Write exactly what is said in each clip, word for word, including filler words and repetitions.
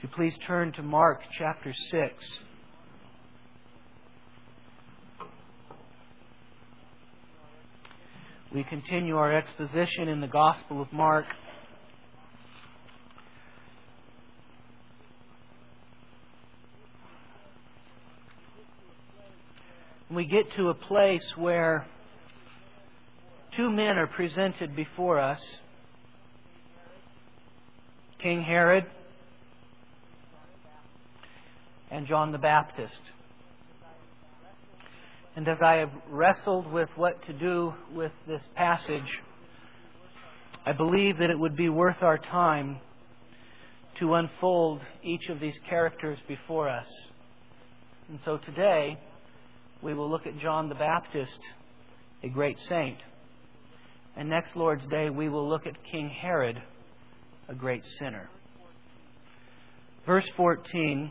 Would you please turn to Mark chapter six. We continue our exposition in the Gospel of Mark. We get to a place where two men are presented before us. King Herod and John the Baptist. And as I have wrestled with what to do with this passage, I believe that it would be worth our time to unfold each of these characters before us. And so today, we will look at John the Baptist, a great saint. And next Lord's Day, we will look at King Herod, a great sinner. Verse fourteen,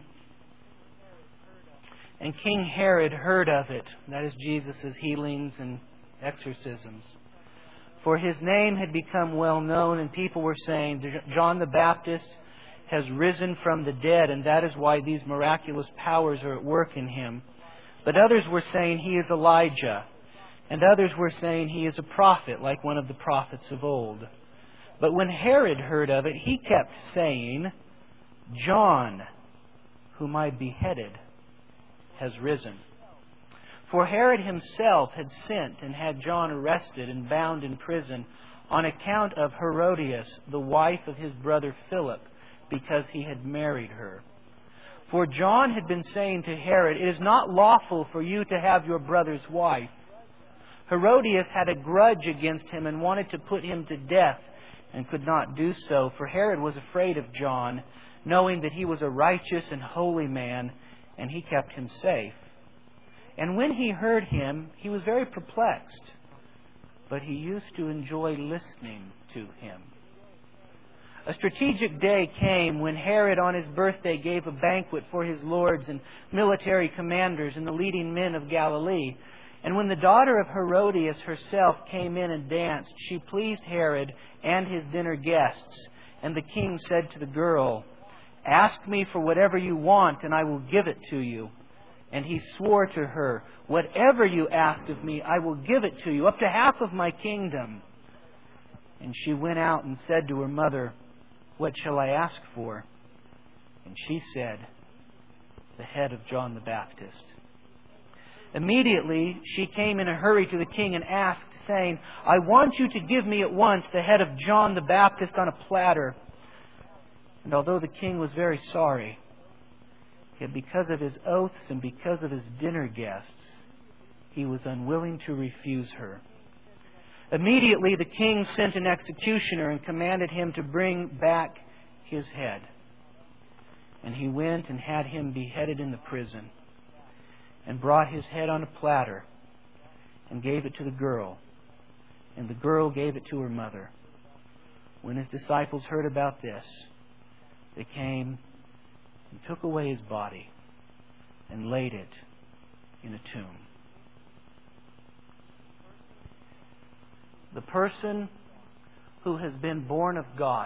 and King Herod heard of it, that is Jesus' healings and exorcisms. For his name had become well known, and people were saying, John the Baptist has risen from the dead, and that is why these miraculous powers are at work in him. But others were saying he is Elijah, and others were saying he is a prophet, like one of the prophets of old. But when Herod heard of it, he kept saying, John, whom I beheaded, has risen. For Herod himself had sent and had John arrested and bound in prison on account of Herodias, the wife of his brother Philip, because he had married her. For John had been saying to Herod, it is not lawful for you to have your brother's wife. Herodias had a grudge against him and wanted to put him to death and could not do so, for Herod was afraid of John, knowing that he was a righteous and holy man, and he kept him safe. And when he heard him, he was very perplexed, but he used to enjoy listening to him. A strategic day came when Herod on his birthday gave a banquet for his lords and military commanders and the leading men of Galilee. And when the daughter of Herodias herself came in and danced, she pleased Herod and his dinner guests. And the king said to the girl, ask me for whatever you want, and I will give it to you. And he swore to her, whatever you ask of me, I will give it to you, up to half of my kingdom. And she went out and said to her mother, what shall I ask for? And she said, the head of John the Baptist. Immediately she came in a hurry to the king and asked, saying, I want you to give me at once the head of John the Baptist on a platter. And although the king was very sorry, yet because of his oaths and because of his dinner guests, he was unwilling to refuse her. Immediately the king sent an executioner and commanded him to bring back his head. And he went and had him beheaded in the prison, and brought his head on a platter, and gave it to the girl. And the girl gave it to her mother. When his disciples heard about this, they came and took away his body and laid it in a tomb. The person who has been born of God,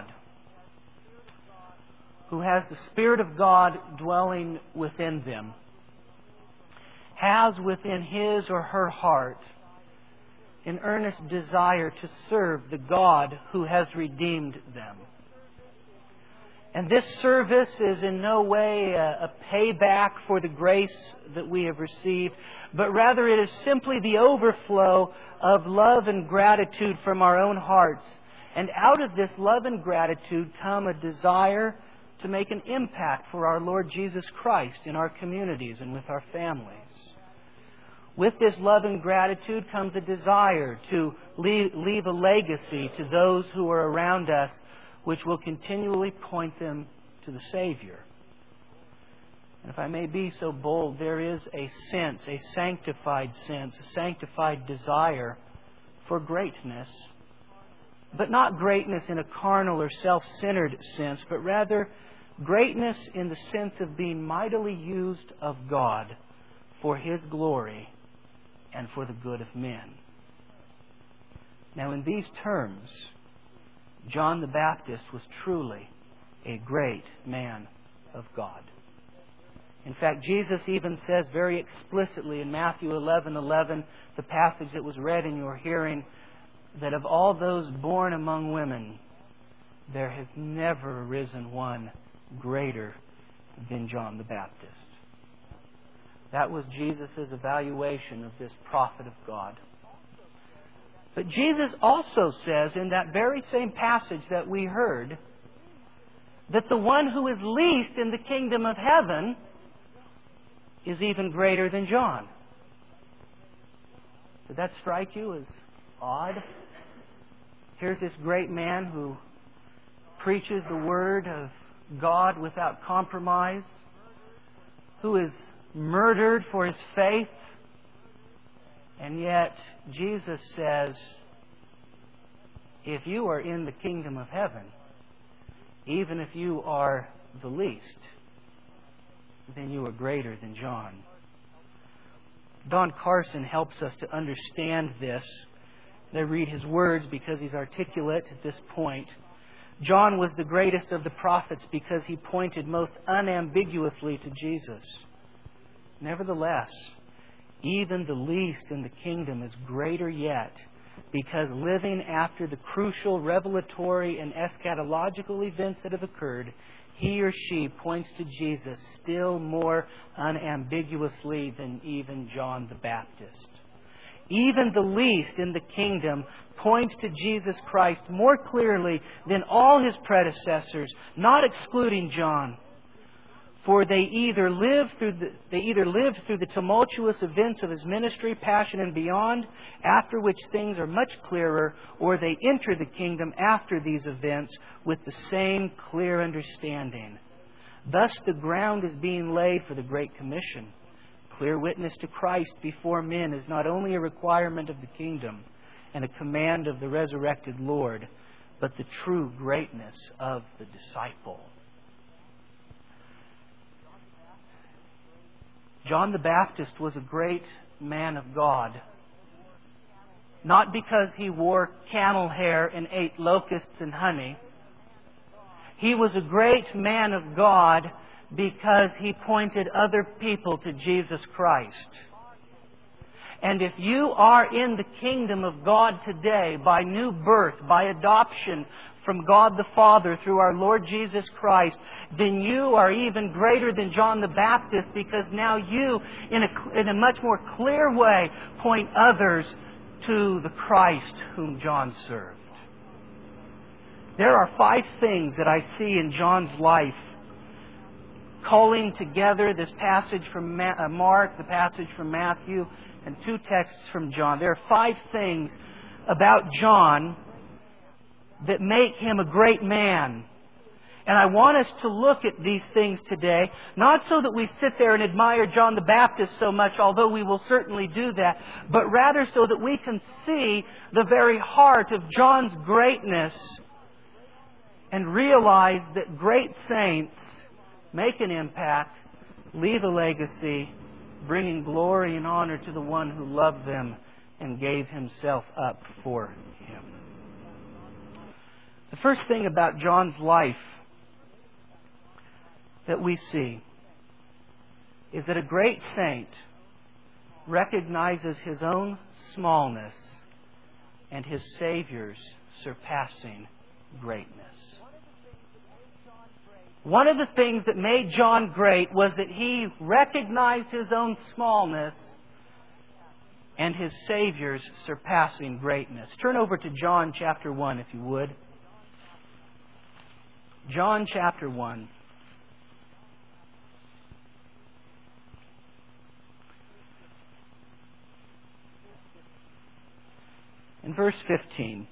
who has the Spirit of God dwelling within them, has within his or her heart an earnest desire to serve the God who has redeemed them. And this service is in no way a, a payback for the grace that we have received, but rather it is simply the overflow of love and gratitude from our own hearts. And out of this love and gratitude come a desire to make an impact for our Lord Jesus Christ in our communities and with our families. With this love and gratitude comes a desire to leave, leave a legacy to those who are around us, which will continually point them to the Savior. And if I may be so bold, there is a sense, a sanctified sense, a sanctified desire for greatness. But not greatness in a carnal or self-centered sense, but rather greatness in the sense of being mightily used of God for His glory and for the good of men. Now, in these terms, John the Baptist was truly a great man of God. In fact, Jesus even says very explicitly in Matthew eleven eleven, the passage that was read in your hearing, that of all those born among women, there has never arisen one greater than John the Baptist. That was Jesus' evaluation of this prophet of God. But Jesus also says in that very same passage that we heard, that the one who is least in the kingdom of heaven is even greater than John. Did that strike you as odd? Here's this great man who preaches the Word of God without compromise, who is murdered for his faith, and yet Jesus says, if you are in the kingdom of heaven, even if you are the least, then you are greater than John. Don Carson helps us to understand this. I read his words because he's articulate at this point. John was the greatest of the prophets because he pointed most unambiguously to Jesus. Nevertheless, even the least in the kingdom is greater yet, because living after the crucial revelatory and eschatological events that have occurred, he or she points to Jesus still more unambiguously than even John the Baptist. Even the least in the kingdom points to Jesus Christ more clearly than all his predecessors, not excluding John. For they either lived through the, they either lived through the tumultuous events of his ministry, passion, and beyond, after which things are much clearer, or they enter the kingdom after these events with the same clear understanding. Thus the ground is being laid for the Great Commission. Clear witness to Christ before men is not only a requirement of the kingdom and a command of the resurrected Lord, but the true greatness of the disciple. John the Baptist was a great man of God. Not because he wore camel hair and ate locusts and honey. He was a great man of God because he pointed other people to Jesus Christ. And if you are in the kingdom of God today by new birth, by adoption from God the Father through our Lord Jesus Christ, then you are even greater than John the Baptist, because now you, in a, in a much more clear way, point others to the Christ whom John served. There are five things that I see in John's life calling together this passage from Mark, the passage from Matthew, and two texts from John. There are five things about John that make him a great man. And I want us to look at these things today, not so that we sit there and admire John the Baptist so much, although we will certainly do that, but rather so that we can see the very heart of John's greatness and realize that great saints make an impact, leave a legacy, bringing glory and honor to the one who loved them and gave himself up for him. The first thing about John's life that we see is that a great saint recognizes his own smallness and his Savior's surpassing greatness. One of the things that made John great was that he recognized his own smallness and his Savior's surpassing greatness. Turn over to John chapter one, if you would. John chapter one. In verse fifteen.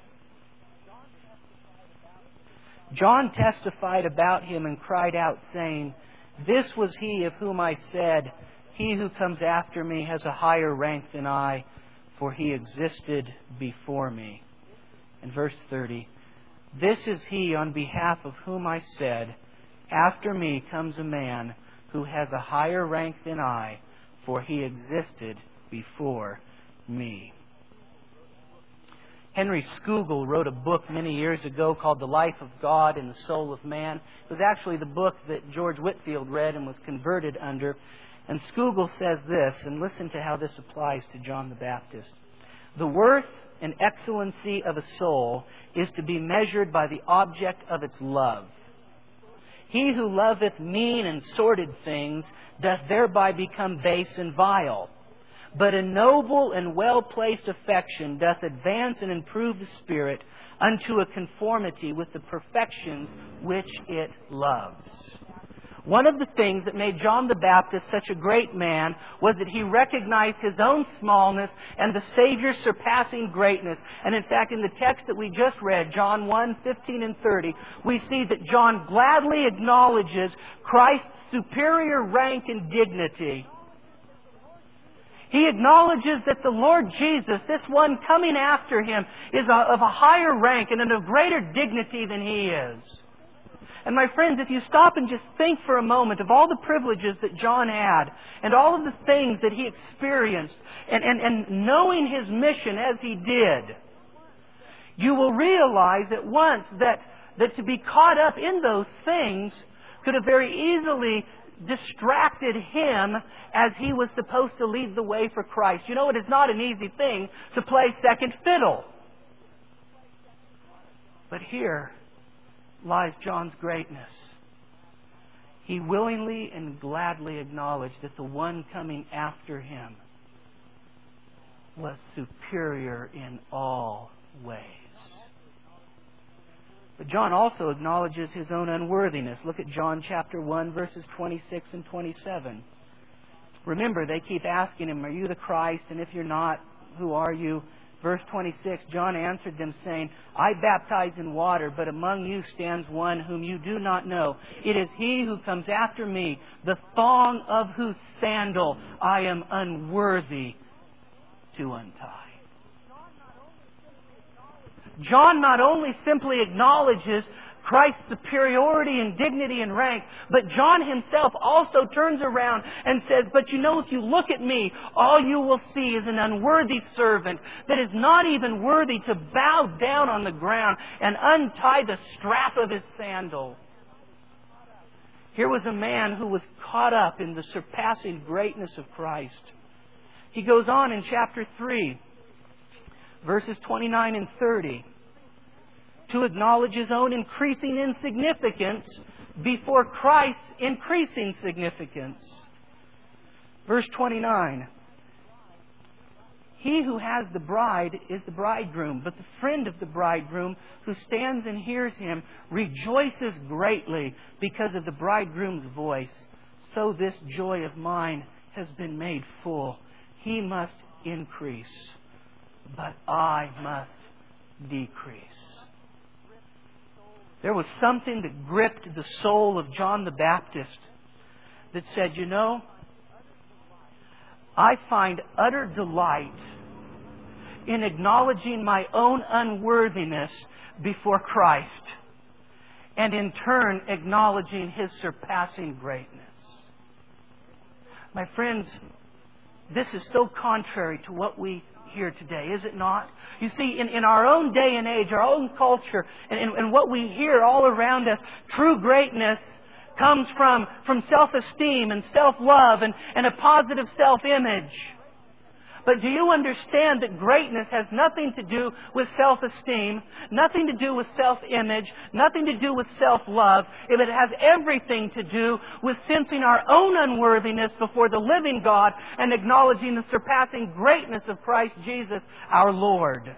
John testified about him and cried out, saying, "This was he of whom I said, he who comes after me has a higher rank than I, for he existed before me." In verse thirty, "This is he on behalf of whom I said, after me comes a man who has a higher rank than I, for he existed before me." Henry Scougal wrote a book many years ago called The Life of God and the Soul of Man. It was actually the book that George Whitefield read and was converted under. And Scougal says this, and listen to how this applies to John the Baptist. The worth and excellency of a soul is to be measured by the object of its love. He who loveth mean and sordid things doth thereby become base and vile. But a noble and well-placed affection doth advance and improve the spirit unto a conformity with the perfections which it loves. One of the things that made John the Baptist such a great man was that he recognized his own smallness and the Savior's surpassing greatness. And in fact, in the text that we just read, John one, fifteen and thirty, we see that John gladly acknowledges Christ's superior rank and dignity. He acknowledges that the Lord Jesus, this one coming after Him, is of a higher rank and of greater dignity than He is. And my friends, if you stop and just think for a moment of all the privileges that John had and all of the things that he experienced and, and, and knowing his mission as he did, you will realize at once that, that to be caught up in those things could have very easily distracted him as he was supposed to lead the way for Christ. You know, it is not an easy thing to play second fiddle. But here lies John's greatness. He willingly and gladly acknowledged that the one coming after him was superior in all ways. But John also acknowledges his own unworthiness. Look at John chapter one, verses twenty-six and twenty-seven. Remember, they keep asking him, "Are you the Christ? And if you're not, who are you?" Verse twenty-six, John answered them, saying, "I baptize in water, but among you stands one whom you do not know. It is he who comes after me, the thong of whose sandal I am unworthy to untie." John not only simply acknowledges Christ's superiority and dignity and rank, but John himself also turns around and says, "But you know, if you look at me, all you will see is an unworthy servant that is not even worthy to bow down on the ground and untie the strap of his sandal." Here was a man who was caught up in the surpassing greatness of Christ. He goes on in chapter three, verses twenty-nine and thirty, to acknowledge his own increasing insignificance before Christ's increasing significance. Verse twenty-nine, "He who has the bride is the bridegroom, but the friend of the bridegroom who stands and hears him rejoices greatly because of the bridegroom's voice. So this joy of mine has been made full. He must increase, but I must decrease." There was something that gripped the soul of John the Baptist that said, "You know, I find utter delight in acknowledging my own unworthiness before Christ, and in turn acknowledging His surpassing greatness." My friends, this is so contrary to what we hear today, is it not? You see, in, in our own day and age, our own culture, and, and, and what we hear all around us, true greatness comes from, from self-esteem and self-love and, and a positive self-image. But do you understand that greatness has nothing to do with self-esteem, nothing to do with self-image, nothing to do with self-love? It has everything to do with sensing our own unworthiness before the living God and acknowledging the surpassing greatness of Christ Jesus, our Lord.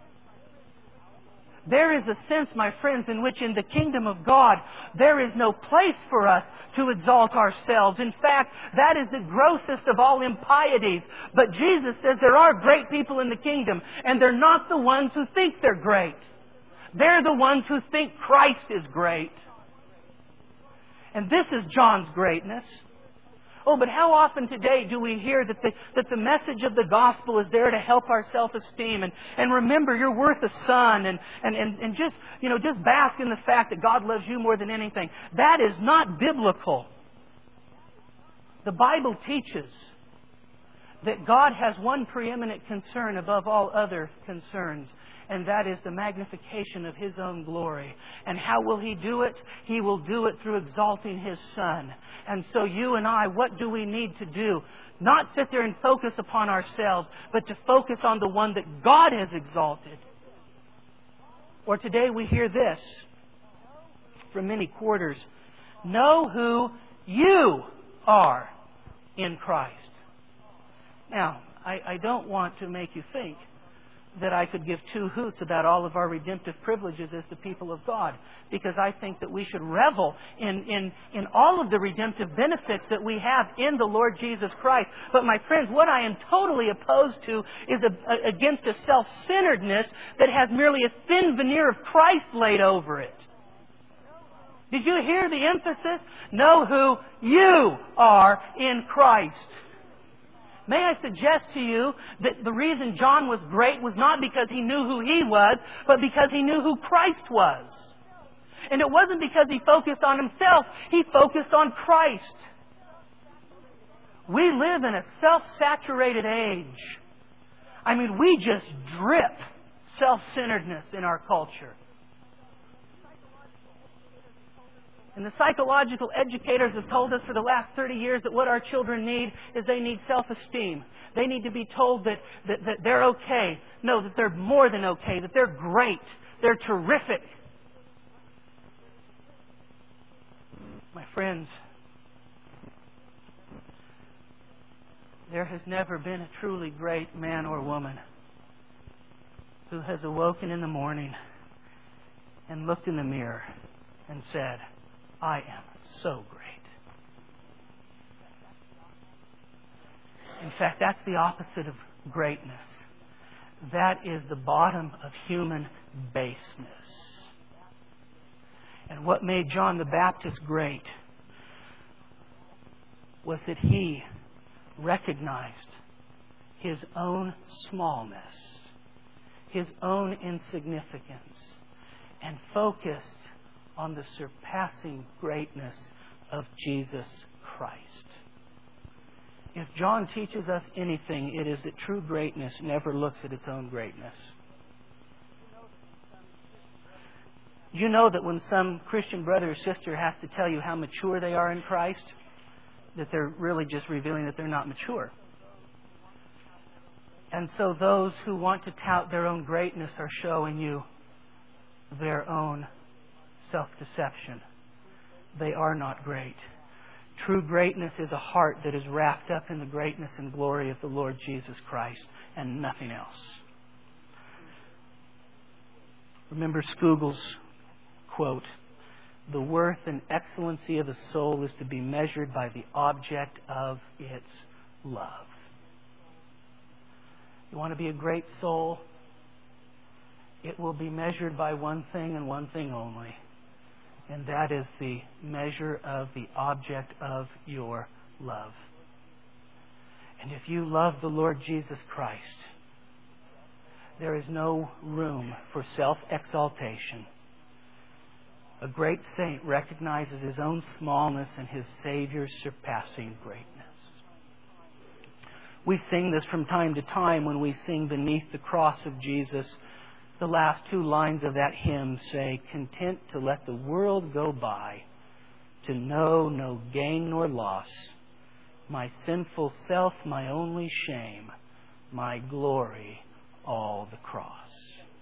There is a sense, my friends, in which in the kingdom of God there is no place for us to exalt ourselves. In fact, that is the grossest of all impieties. But Jesus says there are great people in the kingdom, and they're not the ones who think they're great. They're the ones who think Christ is great. And this is John's greatness. Oh, but how often today do we hear that the, that the message of the gospel is there to help our self-esteem and, and remember you're worth a son and, and, and, and just, you know, just bask in the fact that God loves you more than anything. That is not biblical. The Bible teaches that God has one preeminent concern above all other concerns, and that is the magnification of His own glory. And how will He do it? He will do it through exalting His Son. And so you and I, what do we need to do? Not sit there and focus upon ourselves, but to focus on the one that God has exalted. Or today we hear this from many quarters. Know who you are in Christ. Now, I, I don't want to make you think that I could give two hoots about all of our redemptive privileges as the people of God, because I think that we should revel in, in, in all of the redemptive benefits that we have in the Lord Jesus Christ. But my friends, what I am totally opposed to is a, a, against a self-centeredness that has merely a thin veneer of Christ laid over it. Did you hear the emphasis? Know who you are in Christ. May I suggest to you that the reason John was great was not because he knew who he was, but because he knew who Christ was. And it wasn't because he focused on himself. He focused on Christ. We live in a self-saturated age. I mean, we just drip self-centeredness in our culture. And the psychological educators have told us for the last thirty years that what our children need is they need self-esteem. They need to be told that, that, that they're okay. No, that they're more than okay. That they're great. They're terrific. My friends, there has never been a truly great man or woman who has awoken in the morning and looked in the mirror and said, I am so great. In fact, that's the opposite of greatness. That is the bottom of human baseness. And what made John the Baptist great was that he recognized his own smallness, his own insignificance, and focused on the surpassing greatness of Jesus Christ. If John teaches us anything, it is that true greatness never looks at its own greatness. You know that when some Christian brother or sister has to tell you how mature they are in Christ, that they're really just revealing that they're not mature. And so those who want to tout their own greatness are showing you their own self-deception. They are not great. True greatness is a heart that is wrapped up in the greatness and glory of the Lord Jesus Christ and nothing else. Remember Scougel's quote, "The worth and excellency of a soul is to be measured by the object of its love." You want to be a great soul? It will be measured by one thing and one thing only. And that is the measure of the object of your love. And if you love the Lord Jesus Christ, there is no room for self-exaltation. A great saint recognizes his own smallness and his Savior's surpassing greatness. We sing this from time to time when we sing Beneath the Cross of Jesus. The last two lines of that hymn say, "Content to let the world go by, to know no gain nor loss, my sinful self, my only shame, my glory, all the cross."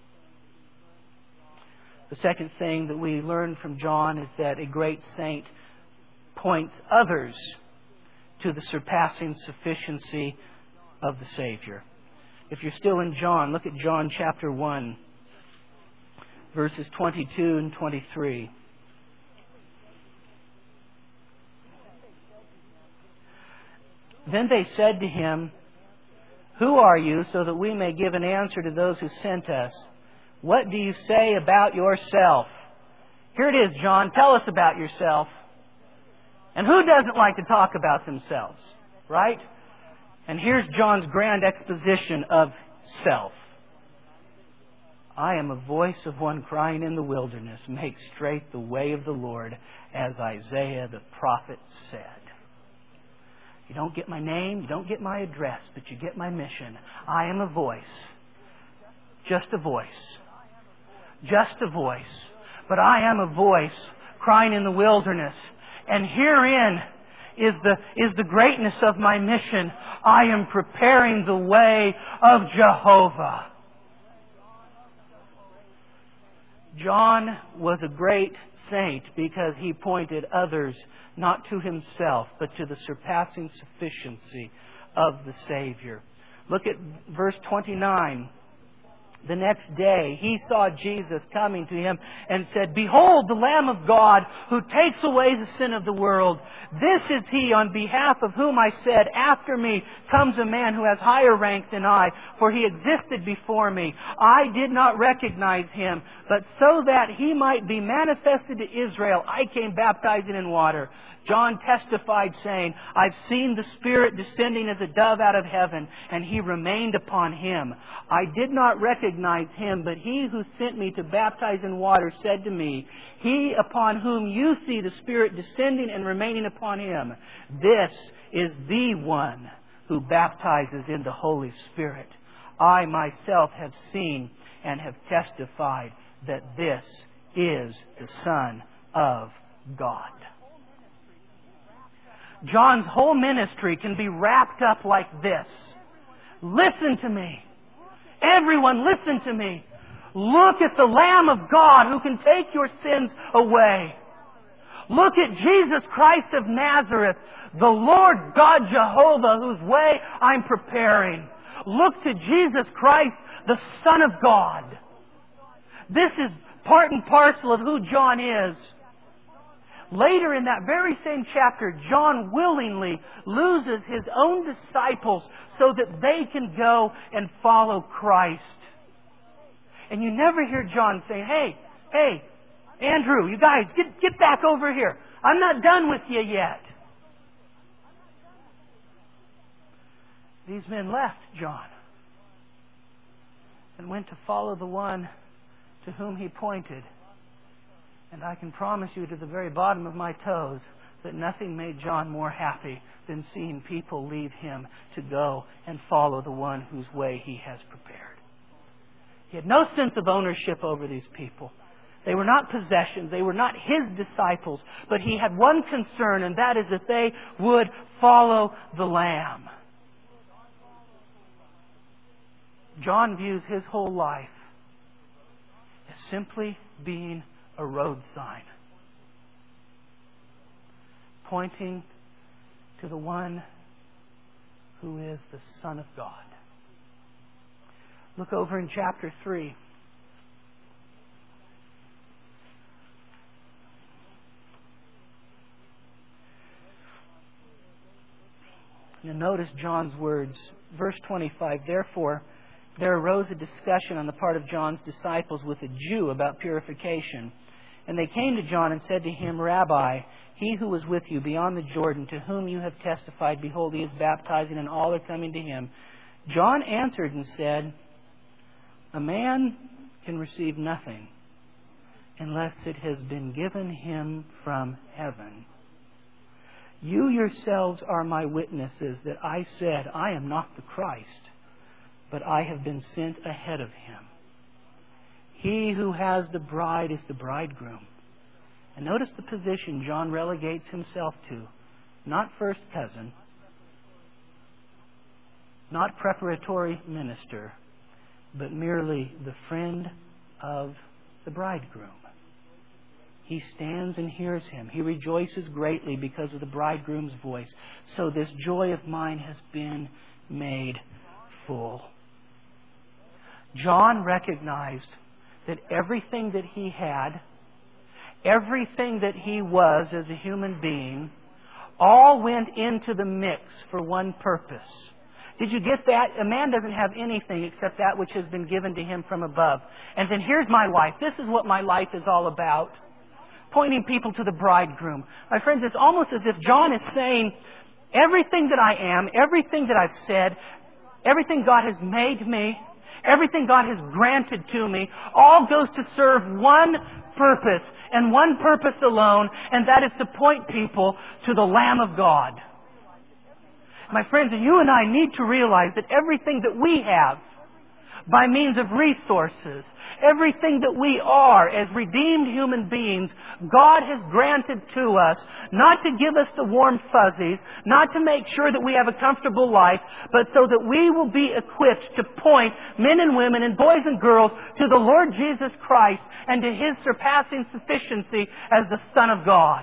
The second thing that we learn from John is that a great saint points others to the surpassing sufficiency of the Savior. If you're still in John, look at John chapter one. Verses twenty-two and twenty-three. Then they said to him, "Who are you, so that we may give an answer to those who sent us? What do you say about yourself?" Here it is, John. Tell us about yourself. And who doesn't like to talk about themselves, right? And here's John's grand exposition of self. "I am a voice of one crying in the wilderness, make straight the way of the Lord, as Isaiah the prophet said." You don't get my name, you don't get my address, but you get my mission. I am a voice. Just a voice. Just a voice. But I am a voice crying in the wilderness. And herein is the, is the greatness of my mission. I am preparing the way of Jehovah. John was a great saint because he pointed others not to himself, but to the surpassing sufficiency of the Savior. Look at verse twenty-nine. The next day he saw Jesus coming to him and said, "Behold, the Lamb of God who takes away the sin of the world. This is He on behalf of whom I said, after me comes a man who has higher rank than I, for He existed before me. I did not recognize Him, but so that He might be manifested to Israel, I came baptizing in water." John testified, saying, "I've seen the Spirit descending as a dove out of heaven, and He remained upon Him. I did not recognize Him, but He who sent me to baptize in water said to me, He upon whom you see the Spirit descending and remaining upon Him, this is the one who baptizes in the Holy Spirit. I myself have seen and have testified that this is the Son of God." John's whole ministry can be wrapped up like this. Listen to me. Everyone, listen to me. Look at the Lamb of God who can take your sins away. Look at Jesus Christ of Nazareth, the Lord God Jehovah, whose way I'm preparing. Look to Jesus Christ, the Son of God. This is part and parcel of who John is. Later in that very same chapter, John willingly loses his own disciples so that they can go and follow Christ. And you never hear John say, "Hey, hey, Andrew, you guys, get, get back over here. I'm not done with you yet." These men left John and went to follow the one to whom he pointed. And I can promise you to the very bottom of my toes that nothing made John more happy than seeing people leave him to go and follow the one whose way he has prepared. He had no sense of ownership over these people. They were not possessions. They were not his disciples. But he had one concern, and that is that they would follow the Lamb. John views his whole life as simply being a road sign, pointing to the one who is the Son of God. Look over in chapter three. Now notice John's words. Verse twenty-five, "Therefore there arose a discussion on the part of John's disciples with a Jew about purification. And they came to John and said to him, 'Rabbi, he who was with you beyond the Jordan, to whom you have testified, behold, he is baptizing, and all are coming to him.' John answered and said, 'A man can receive nothing unless it has been given him from heaven. You yourselves are my witnesses that I said, I am not the Christ, but I have been sent ahead of him. He who has the bride is the bridegroom.'" And notice the position John relegates himself to. Not first cousin, not preparatory minister, but merely the friend of the bridegroom. He stands and hears him. He rejoices greatly because of the bridegroom's voice. "So this joy of mine has been made full." John recognized that everything that he had, everything that he was as a human being, all went into the mix for one purpose. Did you get that? A man doesn't have anything except that which has been given to him from above. And then here's my life. This is what my life is all about. Pointing people to the bridegroom. My friends, it's almost as if John is saying, everything that I am, everything that I've said, everything God has made me, everything God has granted to me, all goes to serve one purpose, and one purpose alone, and that is to point people to the Lamb of God. My friends, you and I need to realize that everything that we have, by means of resources, everything that we are as redeemed human beings, God has granted to us, not to give us the warm fuzzies, not to make sure that we have a comfortable life, but so that we will be equipped to point men and women and boys and girls to the Lord Jesus Christ and to His surpassing sufficiency as the Son of God.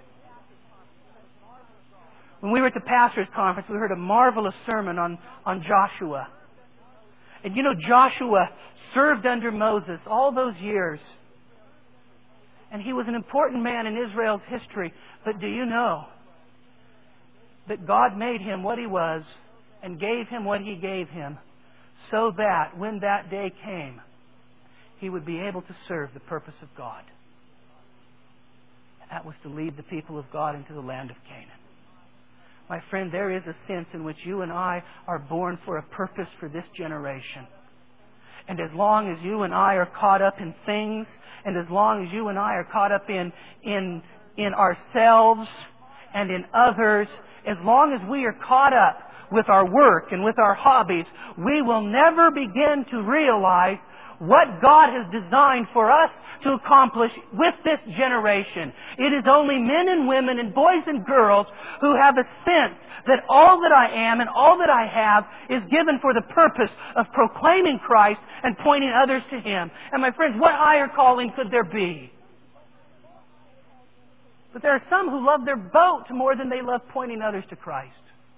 When we were at the Pastors' Conference, we heard a marvelous sermon on, on Joshua. And you know, Joshua served under Moses all those years. And he was an important man in Israel's history. But do you know that God made him what he was and gave him what He gave him so that when that day came, he would be able to serve the purpose of God. And that was to lead the people of God into the land of Canaan. My friend, there is a sense in which you and I are born for a purpose for this generation. And as long as you and I are caught up in things, and as long as you and I are caught up in, in, in ourselves and in others, as long as we are caught up with our work and with our hobbies, we will never begin to realize what God has designed for us to accomplish with this generation. It is only men and women and boys and girls who have a sense that all that I am and all that I have is given for the purpose of proclaiming Christ and pointing others to Him. And my friends, what higher calling could there be? But there are some who love their boat more than they love pointing others to Christ.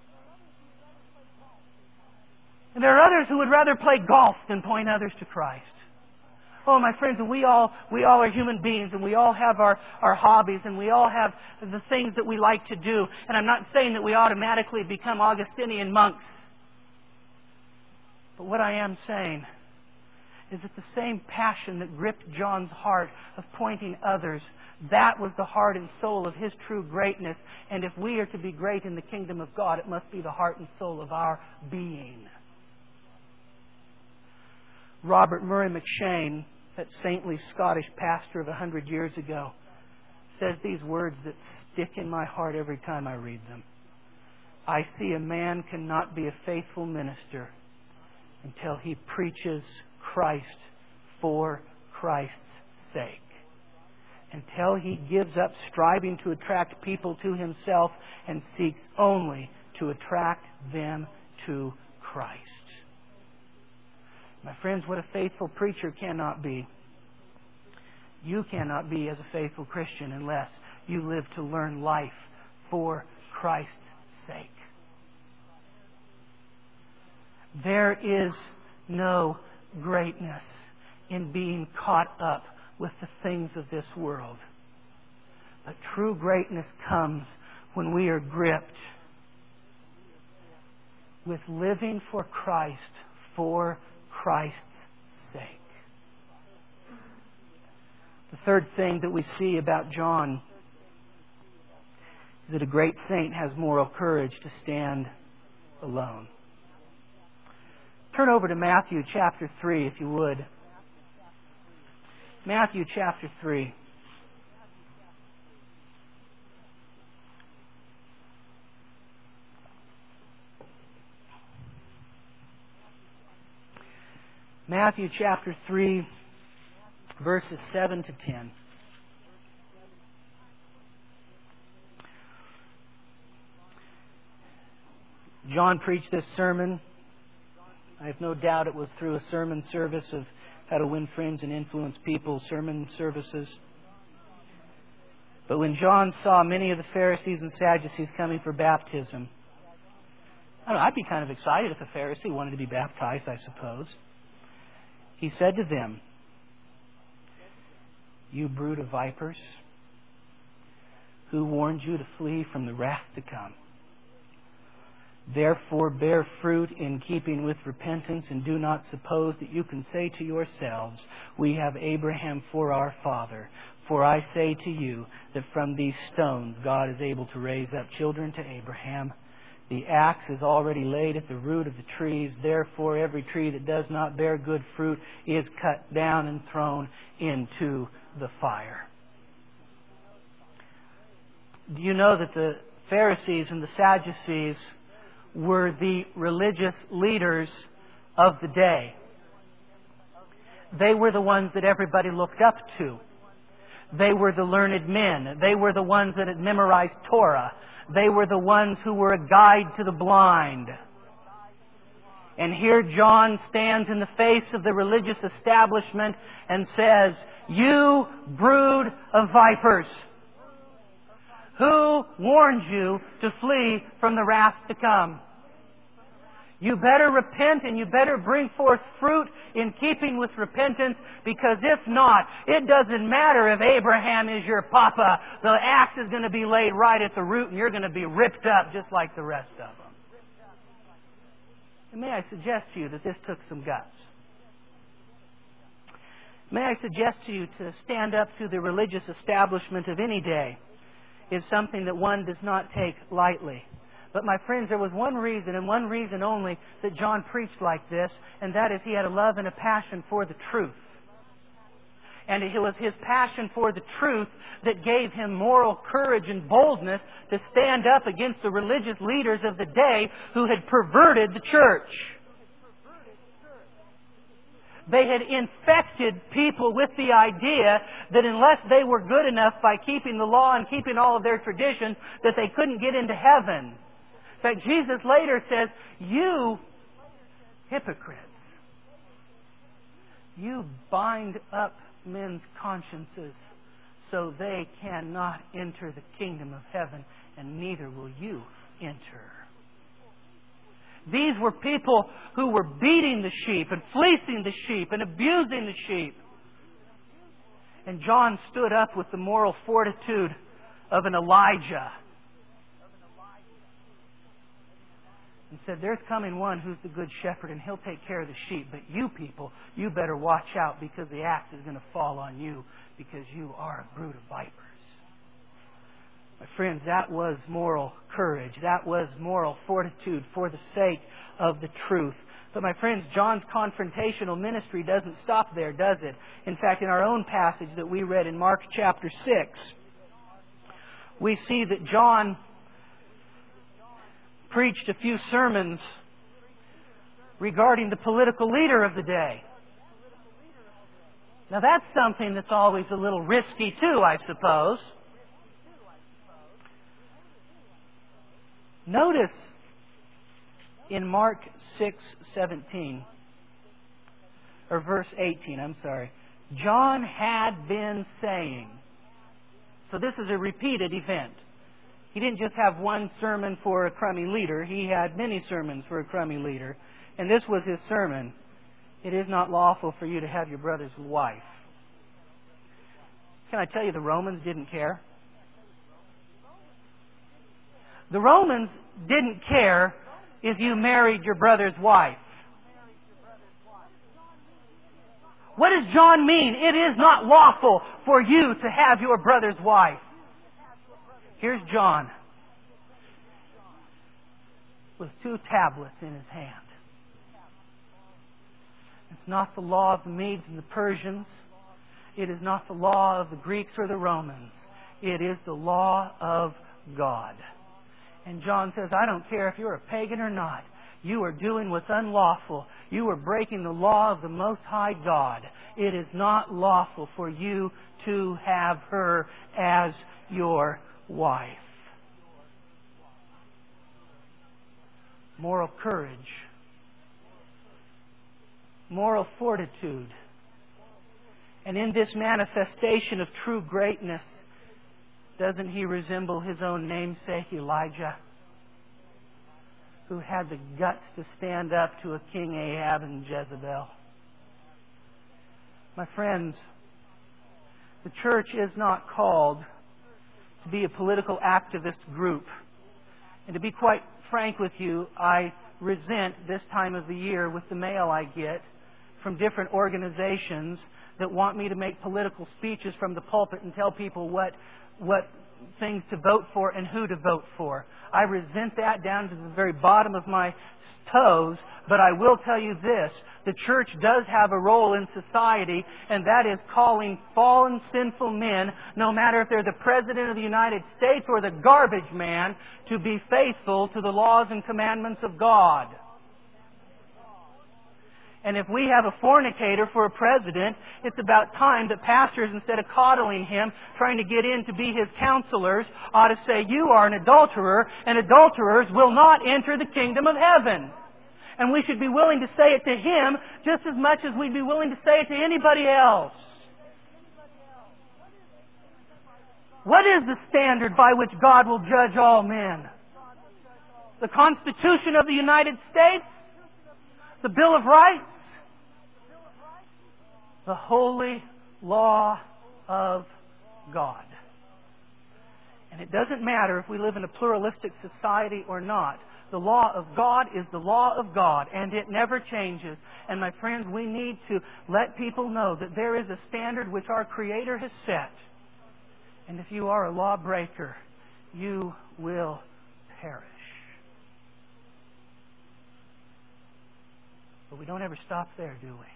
And there are others who would rather play golf than point others to Christ. Oh, my friends, we all we all are human beings, and we all have our, our hobbies, and we all have the things that we like to do. And I'm not saying that we automatically become Augustinian monks. But what I am saying is that the same passion that gripped John's heart of pointing others, that was the heart and soul of his true greatness. And if we are to be great in the kingdom of God, it must be the heart and soul of our being. Robert Murray McShane, that saintly Scottish pastor of a hundred years ago, says these words that stick in my heart every time I read them. I see a man cannot be a faithful minister until he preaches Christ for Christ's sake. Until he gives up striving to attract people to himself and seeks only to attract them to Christ. My friends, what a faithful preacher cannot be, you cannot be as a faithful Christian unless you live to learn life for Christ's sake. There is no greatness in being caught up with the things of this world. But true greatness comes when we are gripped with living for Christ for Christ's sake. The third thing that we see about John is that a great saint has moral courage to stand alone. Turn over to Matthew chapter three, if you would. Matthew chapter three. Matthew chapter three, verses seven to ten. John preached this sermon. I have no doubt it was through a sermon service of how to win friends and influence people, sermon services. But when John saw many of the Pharisees and Sadducees coming for baptism, I don't know, I'd be kind of excited if a Pharisee wanted to be baptized, I suppose. He said to them, "You brood of vipers, who warned you to flee from the wrath to come? Therefore bear fruit in keeping with repentance, and do not suppose that you can say to yourselves, 'We have Abraham for our father.' For I say to you that from these stones God is able to raise up children to Abraham. The axe is already laid at the root of the trees. Therefore every tree that does not bear good fruit is cut down and thrown into the fire." Do you know that the Pharisees and the Sadducees were the religious leaders of the day. They were the ones that everybody looked up to. They were the learned men. They were the ones that had memorized Torah. They were the ones who were a guide to the blind. And here John stands in the face of the religious establishment and says, "You brood of vipers, who warned you to flee from the wrath to come? You better repent and you better bring forth fruit in keeping with repentance, because if not, it doesn't matter if Abraham is your papa. The axe is going to be laid right at the root and you're going to be ripped up just like the rest of them." And may I suggest to you that this took some guts. May I suggest to you to stand up to the religious establishment of any day is something that one does not take lightly. But my friends, there was one reason, and one reason only, that John preached like this, and that is he had a love and a passion for the truth. And it was his passion for the truth that gave him moral courage and boldness to stand up against the religious leaders of the day who had perverted the church. They had infected people with the idea that unless they were good enough by keeping the law and keeping all of their traditions, that they couldn't get into heaven. In fact, Jesus later says, "You hypocrites, you bind up men's consciences so they cannot enter the kingdom of heaven, and neither will you enter." These were people who were beating the sheep and fleecing the sheep and abusing the sheep. And John stood up with the moral fortitude of an Elijah and said, "There's coming one who's the good shepherd, and he'll take care of the sheep. But you people, you better watch out, because the axe is going to fall on you, because you are a brood of vipers." My friends, that was moral courage. That was moral fortitude for the sake of the truth. But my friends, John's confrontational ministry doesn't stop there, does it? In fact, in our own passage that we read in Mark chapter six, we see that John preached a few sermons regarding the political leader of the day. Now that's something that's always a little risky too, I suppose. Notice in Mark six seventeen, or verse eighteen, I'm sorry, John had been saying. So this is a repeated event. He didn't just have one sermon for a crummy leader. He had many sermons for a crummy leader. And this was his sermon. "It is not lawful for you to have your brother's wife." Can I tell you, the Romans didn't care? The Romans didn't care if you married your brother's wife. What does John mean? It is not lawful for you to have your brother's wife. Here's John with two tablets in his hand. It's not the law of the Medes and the Persians. It is not the law of the Greeks or the Romans. It is the law of God. And John says, "I don't care if you're a pagan or not. You are doing what's unlawful. You are breaking the law of the Most High God. It is not lawful for you to have her as your wife." Moral courage. Moral fortitude. And in this manifestation of true greatness, doesn't he resemble his own namesake, Elijah, who had the guts to stand up to a King Ahab and Jezebel? My friends, the church is not called to be a political activist group. And to be quite frank with you, I resent this time of the year with the mail I get from different organizations that want me to make political speeches from the pulpit and tell people what what things to vote for and who to vote for. I resent that down to the very bottom of my toes, but I will tell you this. The church does have a role in society, and that is calling fallen, sinful men, no matter if they're the President of the United States or the garbage man, to be faithful to the laws and commandments of God. And if we have a fornicator for a president, it's about time that pastors, instead of coddling him, trying to get in to be his counselors, ought to say, you are an adulterer, and adulterers will not enter the kingdom of heaven. And we should be willing to say it to him just as much as we'd be willing to say it to anybody else. What is the standard by which God will judge all men? The Constitution of the United States? The Bill of Rights? The holy law of God. And it doesn't matter if we live in a pluralistic society or not. The law of God is the law of God, and it never changes. And my friends, we need to let people know that there is a standard which our Creator has set. And if you are a lawbreaker, you will perish. But we don't ever stop there, do we?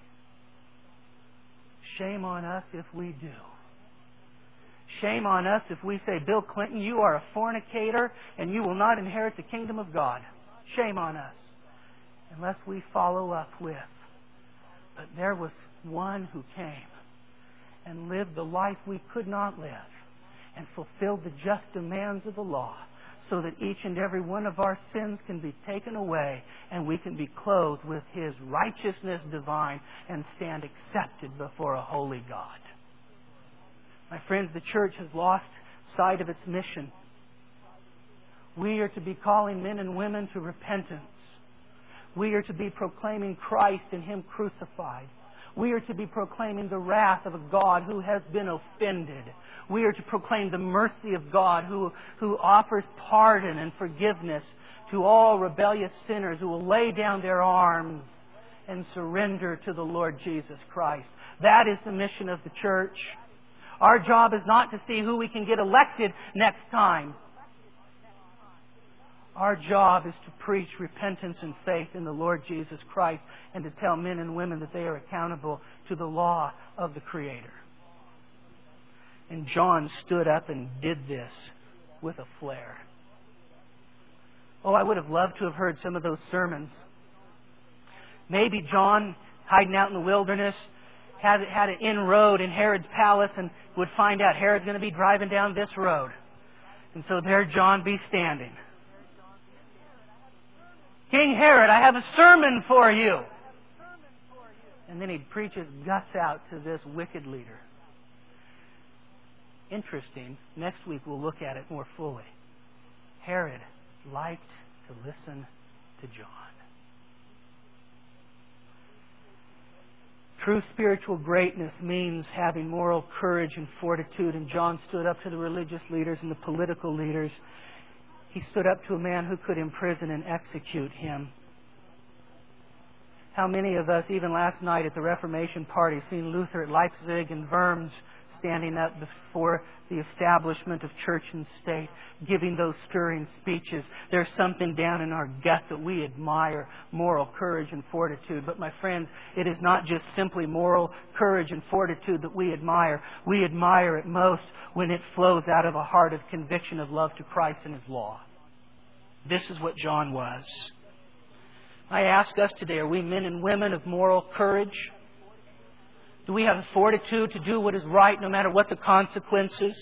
Shame on us if we do. Shame on us if we say, Bill Clinton, you are a fornicator and you will not inherit the kingdom of God. Shame on us. Unless we follow up with, but there was one who came and lived the life we could not live and fulfilled the just demands of the law, so that each and every one of our sins can be taken away and we can be clothed with His righteousness divine and stand accepted before a holy God. My friends, the church has lost sight of its mission. We are to be calling men and women to repentance. We are to be proclaiming Christ and Him crucified. We are to be proclaiming the wrath of a God who has been offended. We are to proclaim the mercy of God who, who offers pardon and forgiveness to all rebellious sinners who will lay down their arms and surrender to the Lord Jesus Christ. That is the mission of the church. Our job is not to see who we can get elected next time. Our job is to preach repentance and faith in the Lord Jesus Christ and to tell men and women that they are accountable to the law of the Creator. And John stood up and did this with a flare. Oh, I would have loved to have heard some of those sermons. Maybe John, hiding out in the wilderness, had, had an inroad in Herod's palace and would find out Herod's going to be driving down this road. And so there John be standing. King Herod, I have a sermon for you. And then he'd preach his guts out to this wicked leader. Interesting. Next week we'll look at it more fully. Herod liked to listen to John. True spiritual greatness means having moral courage and fortitude. And John stood up to the religious leaders and the political leaders. He stood up to a man who could imprison and execute him. How many of us, even last night at the Reformation party, seen Luther at Leipzig and Worms standing up before the establishment of church and state, giving those stirring speeches. There's something down in our gut that we admire, moral courage and fortitude. But my friends, it is not just simply moral courage and fortitude that we admire. We admire it most when it flows out of a heart of conviction of love to Christ and His law. This is what John was. I ask us today, are we men and women of moral courage? Do we have the fortitude to do what is right no matter what the consequences?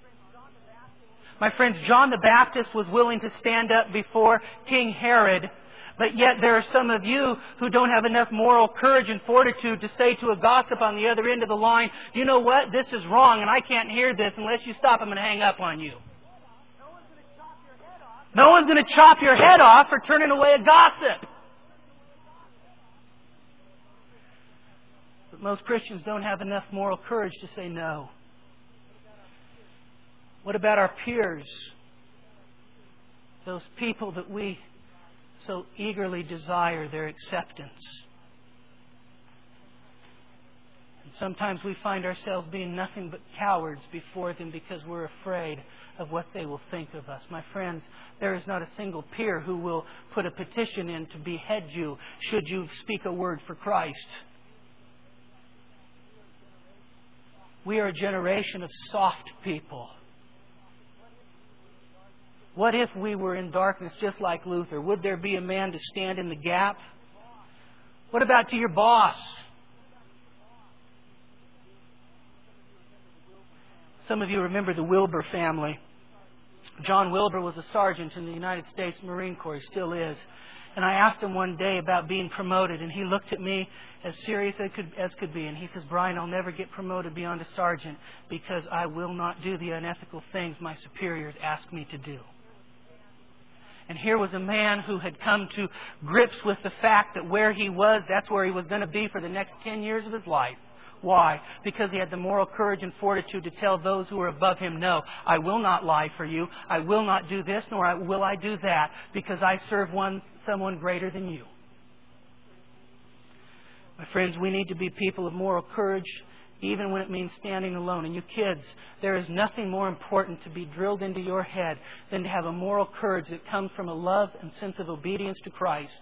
My friends, John the Baptist was willing to stand up before King Herod, but yet there are some of you who don't have enough moral courage and fortitude to say to a gossip on the other end of the line, you know what, this is wrong and I can't hear this. Unless you stop, I'm going to hang up on you. No one's going to chop your head off for turning away a gossip. But most Christians don't have enough moral courage to say no. What about our peers? Those people that we so eagerly desire their acceptance. Sometimes we find ourselves being nothing but cowards before them because we're afraid of what they will think of us. My friends, there is not a single peer who will put a petition in to behead you should you speak a word for Christ. We are a generation of soft people. What if we were in darkness just like Luther? Would there be a man to stand in the gap? What about to your boss? Some of you remember the Wilbur family. John Wilbur was a sergeant in the United States Marine Corps. He still is. And I asked him one day about being promoted, and he looked at me as serious as could, as could be. And he says, "Brian, I'll never get promoted beyond a sergeant because I will not do the unethical things my superiors ask me to do." And here was a man who had come to grips with the fact that where he was, that's where he was going to be for the next ten years of his life. Why? Because he had the moral courage and fortitude to tell those who were above him, "No, I will not lie for you. I will not do this, nor will I do that, because I serve one, someone greater than you." My friends, we need to be people of moral courage, even when it means standing alone. And you kids, there is nothing more important to be drilled into your head than to have a moral courage that comes from a love and sense of obedience to Christ.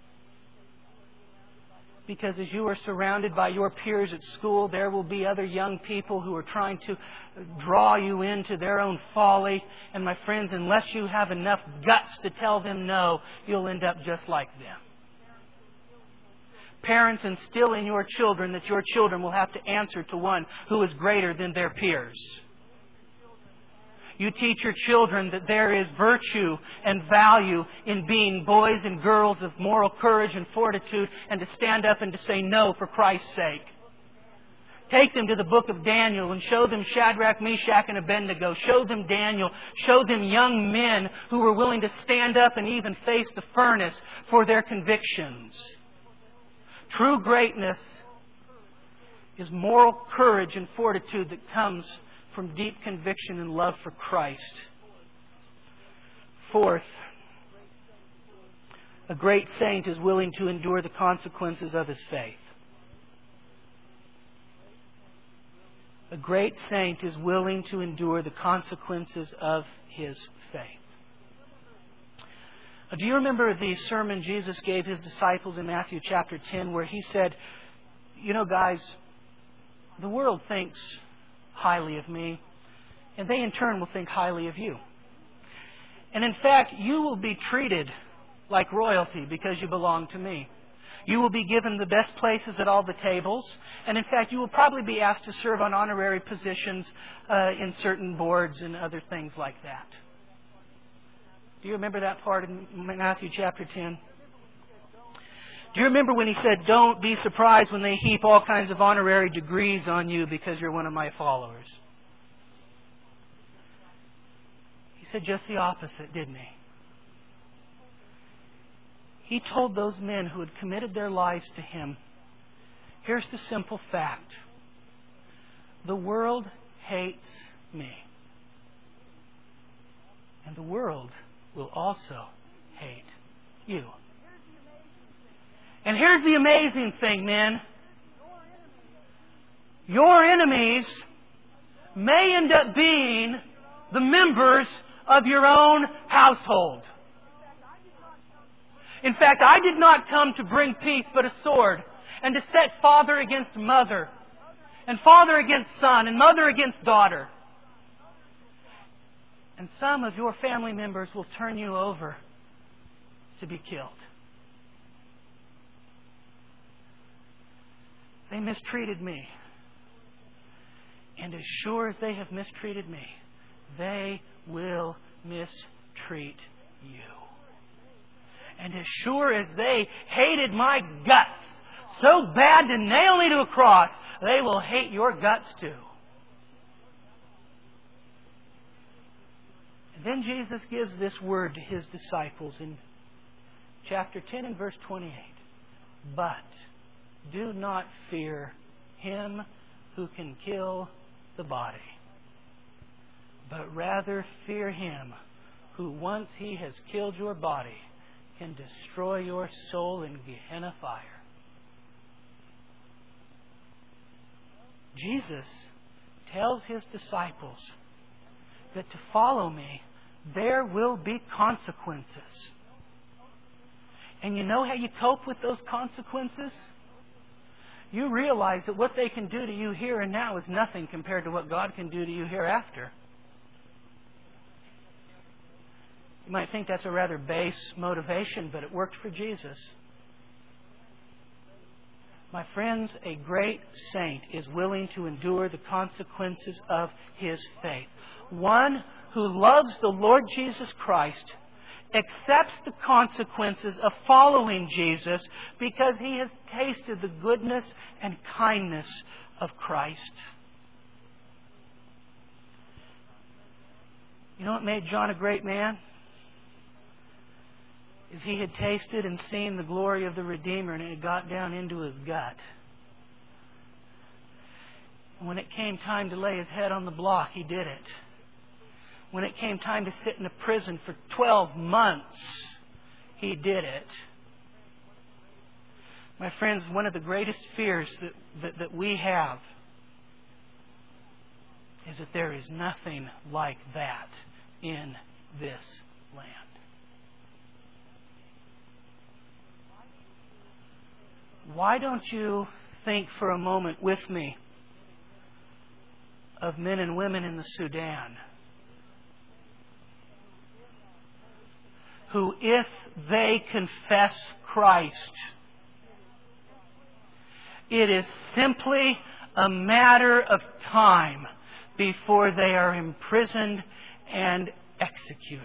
Because as you are surrounded by your peers at school, there will be other young people who are trying to draw you into their own folly. And my friends, unless you have enough guts to tell them no, you'll end up just like them. Parents, instill in your children that your children will have to answer to one who is greater than their peers. You teach your children that there is virtue and value in being boys and girls of moral courage and fortitude, and to stand up and to say no for Christ's sake. Take them to the book of Daniel and show them Shadrach, Meshach, and Abednego. Show them Daniel. Show them young men who were willing to stand up and even face the furnace for their convictions. True greatness is moral courage and fortitude that comes from deep conviction and love for Christ. Fourth, a great saint is willing to endure the consequences of his faith. A great saint is willing to endure the consequences of his faith. Do you remember the sermon Jesus gave His disciples in Matthew chapter ten, where He said, "You know, guys, the world thinks highly of me, and they in turn will think highly of you. And in fact, you will be treated like royalty because you belong to me. You will be given the best places at all the tables, and in fact, you will probably be asked to serve on honorary positions uh, in certain boards and other things like that." Do you remember that part in Matthew chapter ten? Do you remember when He said, "Don't be surprised when they heap all kinds of honorary degrees on you because you're one of my followers"? He said just the opposite, didn't He? He told those men who had committed their lives to Him, here's the simple fact. The world hates me. And the world will also hate you. And here's the amazing thing, men. Your enemies may end up being the members of your own household. In fact, I did not come to bring peace but a sword, and to set father against mother, and father against son, and mother against daughter. And some of your family members will turn you over to be killed. They mistreated me. And as sure as they have mistreated me, they will mistreat you. And as sure as they hated my guts so bad to nail me to a cross, they will hate your guts too. And then Jesus gives this word to His disciples in chapter ten and verse twenty-eight. "But do not fear him who can kill the body, but rather fear Him who, once He has killed your body, can destroy your soul in Gehenna fire." Jesus tells His disciples that to follow me, there will be consequences. And you know how you cope with those consequences? You realize that what they can do to you here and now is nothing compared to what God can do to you hereafter. You might think that's a rather base motivation, but it worked for Jesus. My friends, a great saint is willing to endure the consequences of his faith. One who loves the Lord Jesus Christ accepts the consequences of following Jesus because he has tasted the goodness and kindness of Christ. You know what made John a great man? Is he had tasted and seen the glory of the Redeemer, and it had got down into his gut. And when it came time to lay his head on the block, he did it. When it came time to sit in a prison for twelve months, he did it. My friends, one of the greatest fears that, that, that we have is that there is nothing like that in this land. Why don't you think for a moment with me of men and women in the Sudan who, if they confess Christ, it is simply a matter of time before they are imprisoned and executed.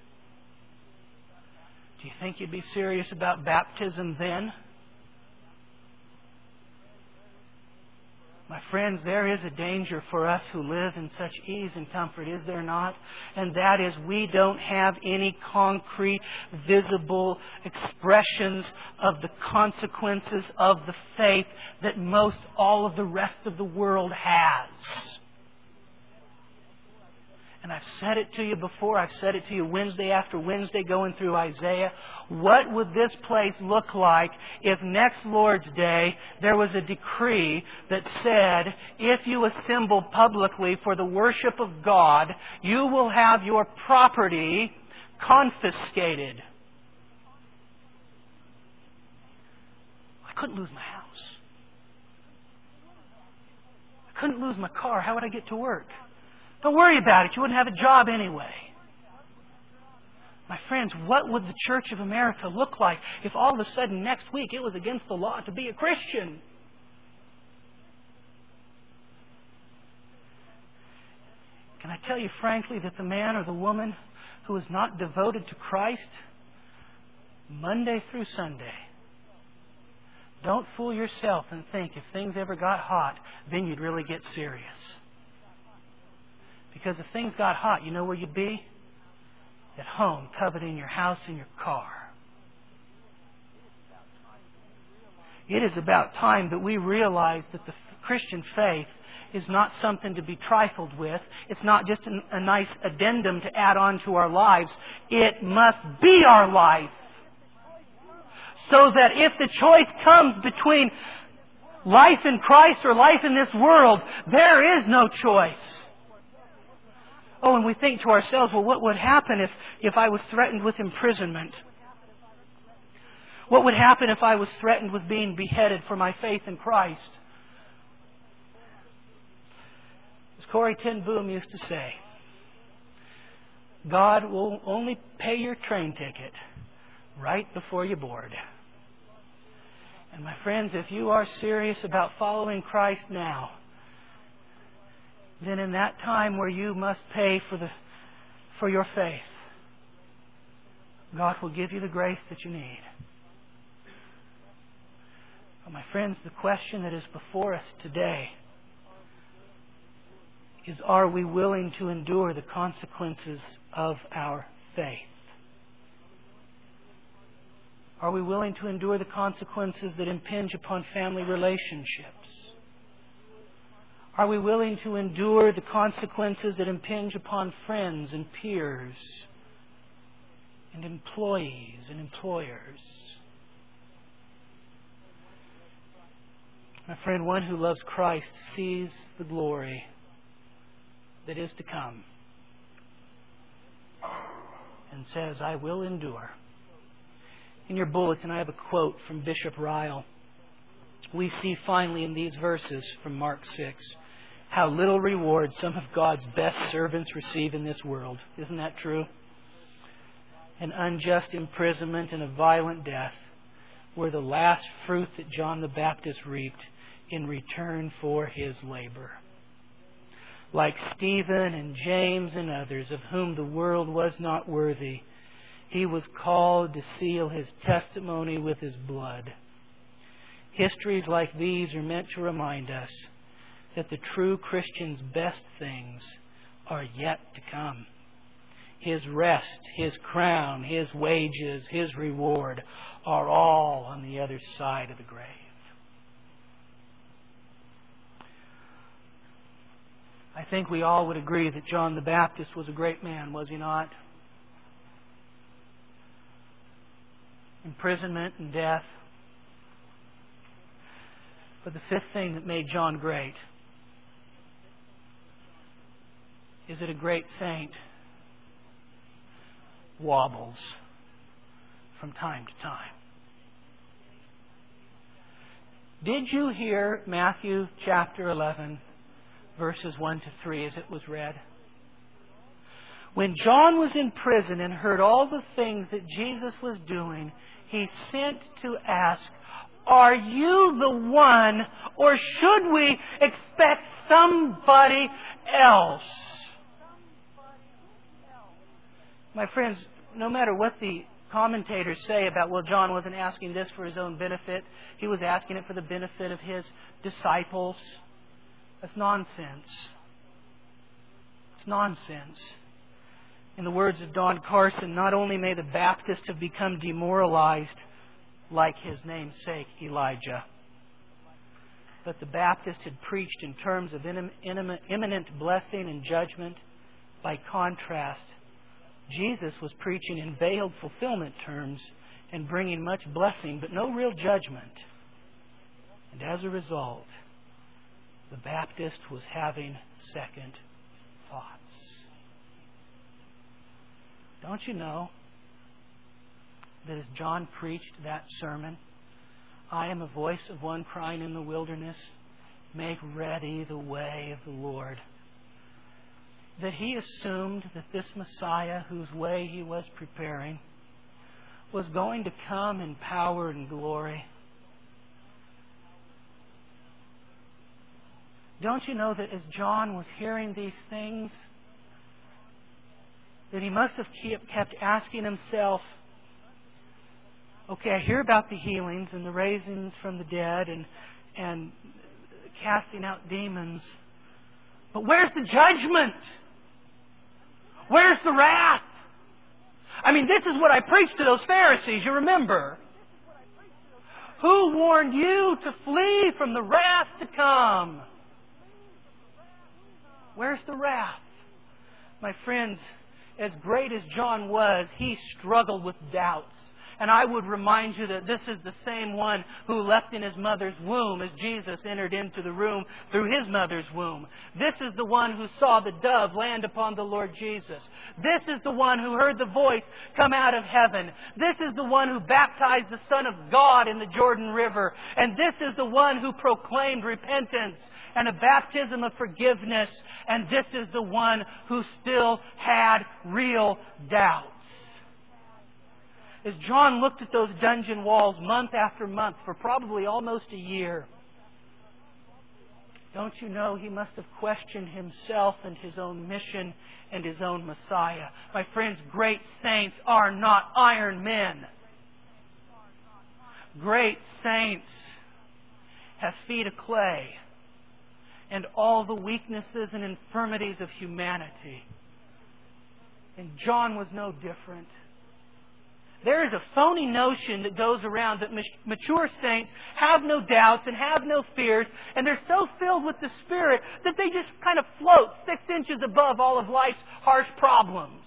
Do you think you'd be serious about baptism then? My friends, there is a danger for us who live in such ease and comfort, is there not? And that is, we don't have any concrete, visible expressions of the consequences of the faith that most all of the rest of the world has. And I've said it to you before. I've said it to you Wednesday after Wednesday going through Isaiah. What would this place look like if next Lord's Day there was a decree that said, if you assemble publicly for the worship of God, you will have your property confiscated? I couldn't lose my house. I couldn't lose my car. How would I get to work? Don't worry about it. You wouldn't have a job anyway. My friends, what would the Church of America look like if all of a sudden next week it was against the law to be a Christian? Can I tell you frankly that the man or the woman who is not devoted to Christ Monday through Sunday, don't fool yourself and think if things ever got hot, then you'd really get serious. Because if things got hot, you know where you'd be? At home, coveting your house and your car. It is about time that we realize that the Christian faith is not something to be trifled with. It's not just a nice addendum to add on to our lives. It must be our life. So that if the choice comes between life in Christ or life in this world, there is no choice. Oh, and we think to ourselves, well, what would happen if, if I was threatened with imprisonment? What would happen if I was threatened with being beheaded for my faith in Christ? As Corrie ten Boom used to say, God will only pay your train ticket right before you board. And my friends, if you are serious about following Christ now, then in that time where you must pay for the for your faith, God will give you the grace that you need. But my friends, the question that is before us today is, are we willing to endure the consequences of our faith? Are we willing to endure the consequences that impinge upon family relationships? Are we willing to endure the consequences that impinge upon friends and peers and employees and employers? My friend, one who loves Christ sees the glory that is to come and says, I will endure. In your bulletin, I have a quote from Bishop Ryle. We see finally in these verses from Mark six how little reward some of God's best servants receive in this world. Isn't that true? An unjust imprisonment and a violent death were the last fruit that John the Baptist reaped in return for his labor. Like Stephen and James and others of whom the world was not worthy, he was called to seal his testimony with his blood. Histories like these are meant to remind us that the true Christian's best things are yet to come. His rest, His crown, His wages, His reward are all on the other side of the grave. I think we all would agree that John the Baptist was a great man, was he not? Imprisonment and death. But the fifth thing that made John great is that a great saint wobbles from time to time. Did you hear Matthew chapter eleven, verses one to three as it was read? When John was in prison and heard all the things that Jesus was doing, he sent to ask, are you the one, or should we expect somebody else? My friends, no matter what the commentators say about, well, John wasn't asking this for his own benefit. He was asking it for the benefit of his disciples. That's nonsense. It's nonsense. In the words of Don Carson, not only may the Baptist have become demoralized like his namesake Elijah, but the Baptist had preached in terms of imminent blessing and judgment. By contrast, Jesus was preaching in veiled fulfillment terms and bringing much blessing, but no real judgment. And as a result, the Baptist was having second thoughts. Don't you know that as John preached that sermon, I am a voice of one crying in the wilderness, make ready the way of the Lord. That he assumed that this Messiah, whose way he was preparing, was going to come in power and glory. Don't you know that as John was hearing these things, that he must have kept asking himself, okay, I hear about the healings and the raisings from the dead and, and casting out demons, but where's the judgment? Where's the wrath? I mean, this is what I preached to those Pharisees, you remember. Who warned you to flee from the wrath to come? Where's the wrath? My friends, as great as John was, he struggled with doubts. And I would remind you that this is the same one who left in his mother's womb as Jesus entered into the room through his mother's womb. This is the one who saw the dove land upon the Lord Jesus. This is the one who heard the voice come out of heaven. This is the one who baptized the Son of God in the Jordan River. And this is the one who proclaimed repentance and a baptism of forgiveness. And this is the one who still had real doubts. As John looked at those dungeon walls month after month for probably almost a year, don't you know he must have questioned himself and his own mission and his own Messiah. My friends, great saints are not iron men. Great saints have feet of clay and all the weaknesses and infirmities of humanity. And John was no different. There is a phony notion that goes around that mature saints have no doubts and have no fears, and they're so filled with the Spirit that they just kind of float six inches above all of life's harsh problems.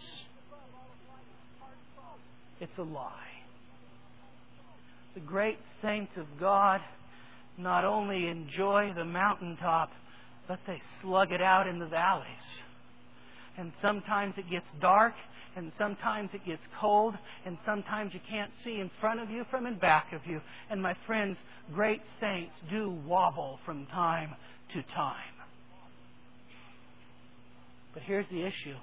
It's a lie. The great saints of God not only enjoy the mountaintop, but they slug it out in the valleys. And sometimes it gets dark, and sometimes it gets cold, and sometimes you can't see in front of you from in back of you. And my friends, great saints do wobble from time to time. But here's the issue.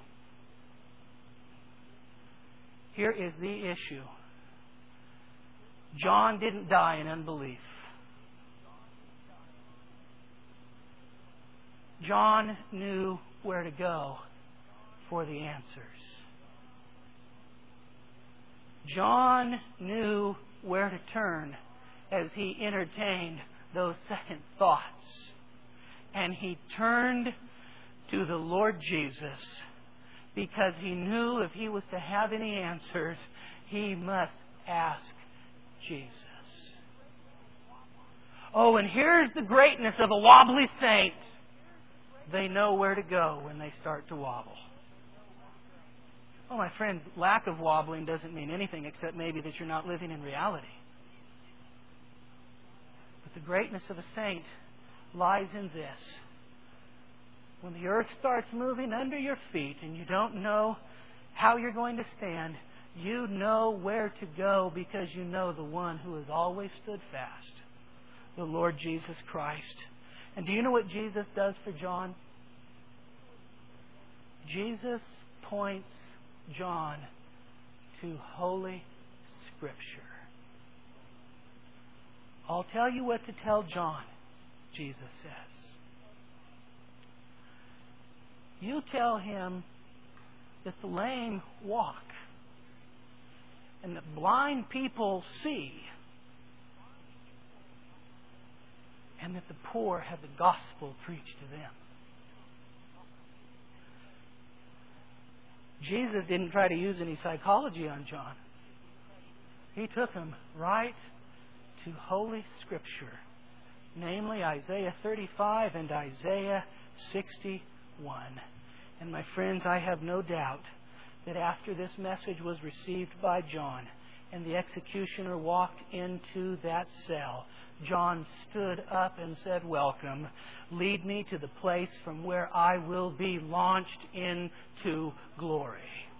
Here is the issue. John didn't die in unbelief. John knew where to go for the answers. John knew where to turn as he entertained those second thoughts. And he turned to the Lord Jesus because he knew if he was to have any answers, he must ask Jesus. Oh, and here's the greatness of a wobbly saint. They know where to go when they start to wobble. Oh, my friends, lack of wobbling doesn't mean anything except maybe that you're not living in reality. But the greatness of a saint lies in this. When the earth starts moving under your feet and you don't know how you're going to stand, you know where to go because you know the one who has always stood fast, the Lord Jesus Christ. And do you know what Jesus does for John? Jesus points John to Holy Scripture. I'll tell you what to tell John, Jesus says. You tell him that the lame walk and that blind people see and that the poor have the gospel preached to them. Jesus didn't try to use any psychology on John. He took him right to Holy Scripture, namely Isaiah thirty-five and Isaiah sixty-one. And my friends, I have no doubt that after this message was received by John and the executioner walked into that cell, John stood up and said, "Welcome. Lead me to the place from where I will be launched into glory."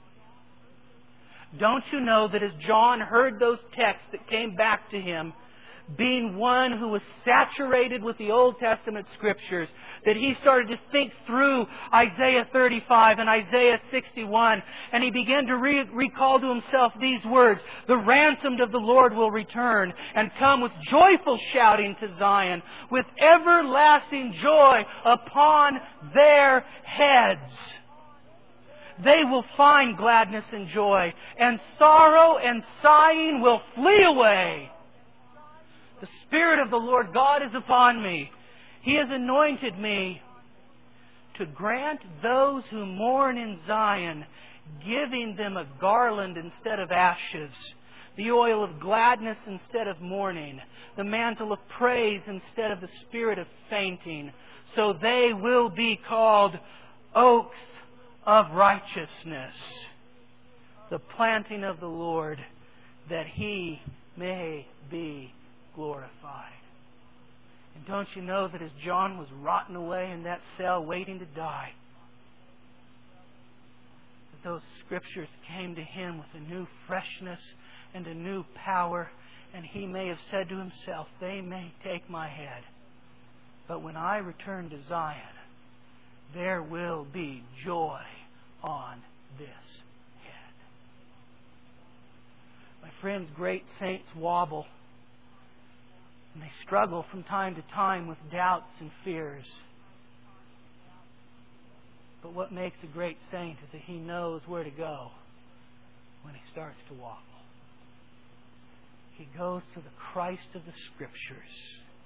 Don't you know that as John heard those texts that came back to him, being one who was saturated with the Old Testament Scriptures, that he started to think through Isaiah thirty-five and Isaiah sixty-one, and he began to re- recall to himself these words: "The ransomed of the Lord will return and come with joyful shouting to Zion, with everlasting joy upon their heads. They will find gladness and joy, and sorrow and sighing will flee away. The Spirit of the Lord God is upon me. He has anointed me to grant those who mourn in Zion, giving them a garland instead of ashes, the oil of gladness instead of mourning, the mantle of praise instead of the spirit of fainting. So they will be called oaks of righteousness, the planting of the Lord, that He may be glorified." And don't you know that as John was rotting away in that cell waiting to die, that those Scriptures came to him with a new freshness and a new power, and he may have said to himself, "They may take my head, but when I return to Zion, there will be joy on this head." My friends, great saints wobble, and they struggle from time to time with doubts and fears. But what makes a great saint is that he knows where to go when he starts to wobble. He goes to the Christ of the Scriptures.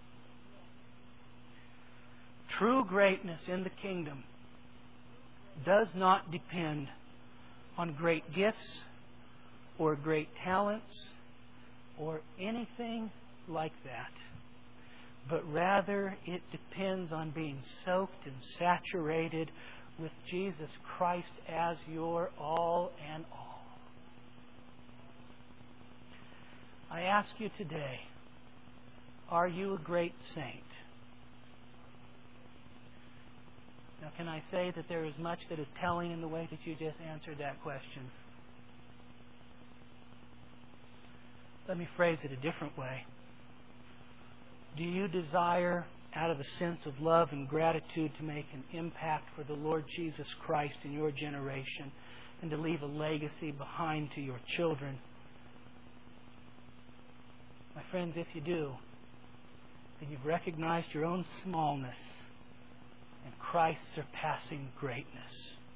True greatness in the kingdom does not depend on great gifts or great talents or anything like that, but rather it depends on being soaked and saturated with Jesus Christ as your all and all. I ask you today, Are you a great saint? Now, can I say that there is much that is telling in the way that you just answered that question? Let me phrase it a different way. Do you desire, out of a sense of love and gratitude, to make an impact for the Lord Jesus Christ in your generation and to leave a legacy behind to your children? My friends, if you do, then you've recognized your own smallness and Christ's surpassing greatness.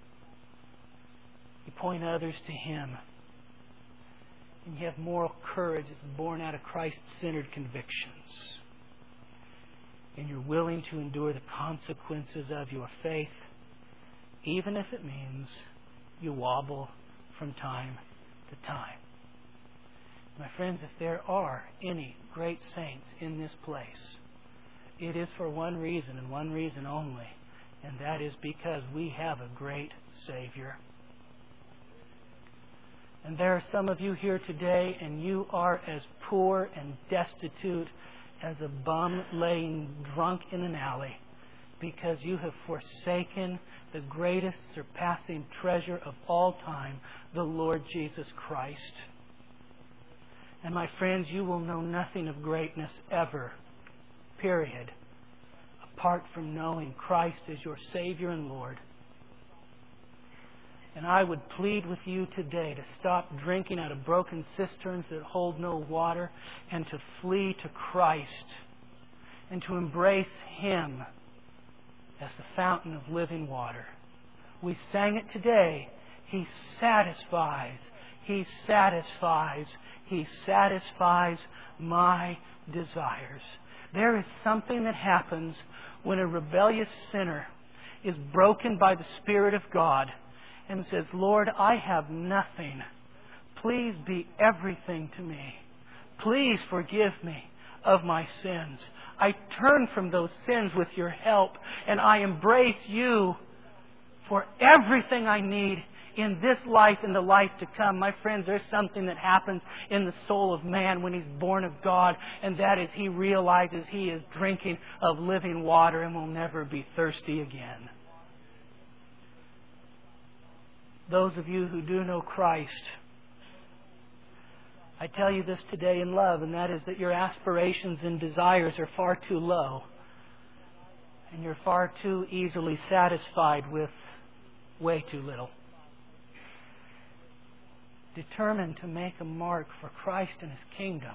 You point others to Him, and you have moral courage that's born out of Christ-centered convictions. And you're willing to endure the consequences of your faith, even if it means you wobble from time to time. My friends, if there are any great saints in this place, it is for one reason and one reason only, and that is because we have a great Savior. And there are some of you here today, and you are as poor and destitute as a bum laying drunk in an alley, because you have forsaken the greatest surpassing treasure of all time, the Lord Jesus Christ. And my friends, you will know nothing of greatness ever, period, apart from knowing Christ as your Savior and Lord. And I would plead with you today to stop drinking out of broken cisterns that hold no water, and to flee to Christ and to embrace Him as the fountain of living water. We sang it today. He satisfies. He satisfies. He satisfies my desires. There is something that happens when a rebellious sinner is broken by the Spirit of God and says, Lord, I have nothing. Please be everything to me. Please forgive me of my sins. I turn from those sins with your help, and I embrace you for everything I need in this life and the life to come. My friends, there's something that happens in the soul of man when he's born of God, and that is he realizes he is drinking of living water and will never be thirsty again. Those of you who do know Christ, I tell you this today in love, and that is that your aspirations and desires are far too low, and you're far too easily satisfied with way too little. Determined to make a mark for Christ and His kingdom.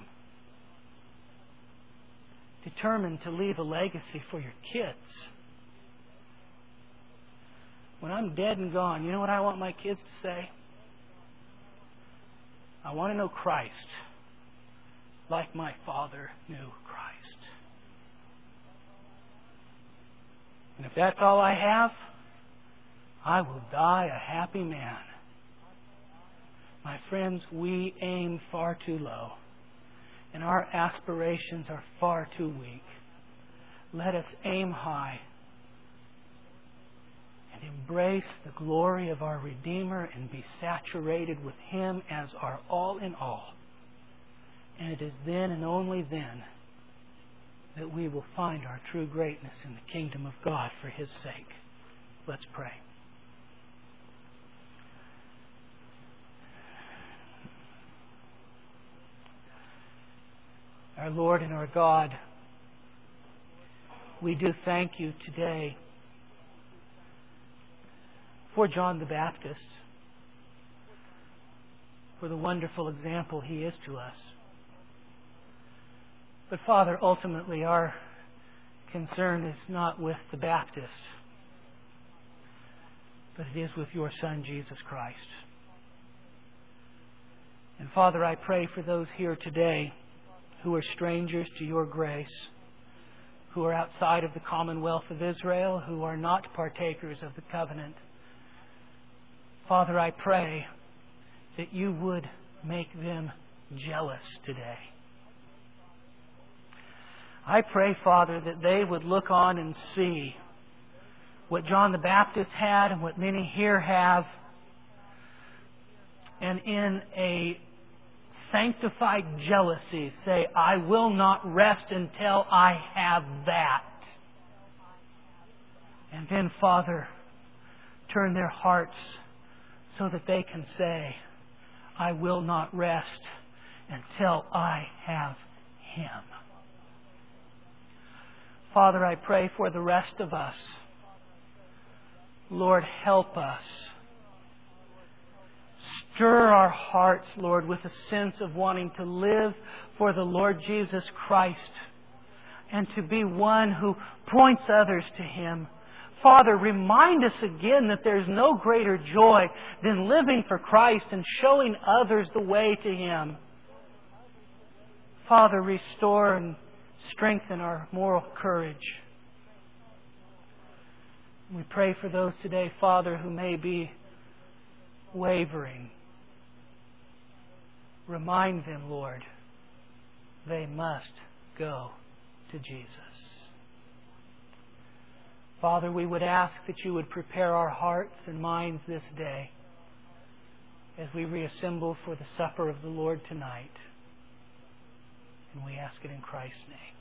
Determined to leave a legacy for your kids. When I'm dead and gone, you know what I want my kids to say? I want to know Christ like my father knew Christ. And if that's all I have, I will die a happy man. My friends, we aim far too low, and our aspirations are far too weak. Let us aim high and embrace the glory of our Redeemer and be saturated with Him as our all in all. And it is then and only then that we will find our true greatness in the kingdom of God for His sake. Let's pray. Our Lord and our God, we do thank You today for John the Baptist, for the wonderful example he is to us. But Father, ultimately our concern is not with the Baptist, but it is with Your Son, Jesus Christ. And Father, I pray for those here today who are strangers to Your grace, who are outside of the commonwealth of Israel, who are not partakers of the covenant. Father, I pray that You would make them jealous today. I pray, Father, that they would look on and see what John the Baptist had and what many here have, and in a sanctified jealousy say, I will not rest until I have that. And then, Father, turn their hearts so that they can say, I will not rest until I have Him. Father, I pray for the rest of us. Lord, help us. Stir our hearts, Lord, with a sense of wanting to live for the Lord Jesus Christ and to be one who points others to Him. Father, remind us again that there's no greater joy than living for Christ and showing others the way to Him. Father, restore and strengthen our moral courage. We pray for those today, Father, who may be wavering. Remind them, Lord, they must go to Jesus. Father, we would ask that You would prepare our hearts and minds this day as we reassemble for the supper of the Lord tonight. And we ask it in Christ's name.